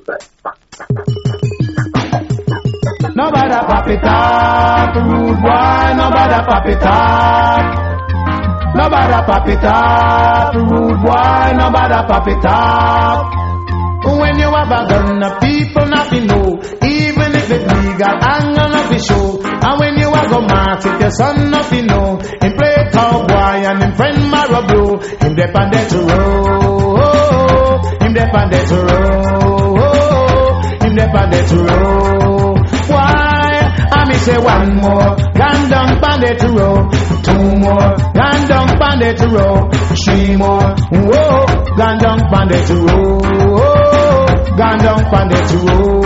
Nobody pop it up, rude boy, nobody pop it up. Nobody pop it up, rude boy, nobody pop it up. When you have a gun, the people nothing know, even if it's legal, anger nothing show. And when you have a mark, if your son nothing know, him play cowboy and him friend Marablo, him depend that road, him depend that road, him depend that road. Why? I me say one more, gun down bandit road, two more, gun down bandit road, three more, whoa, gun down bandit road, gun down bandit road.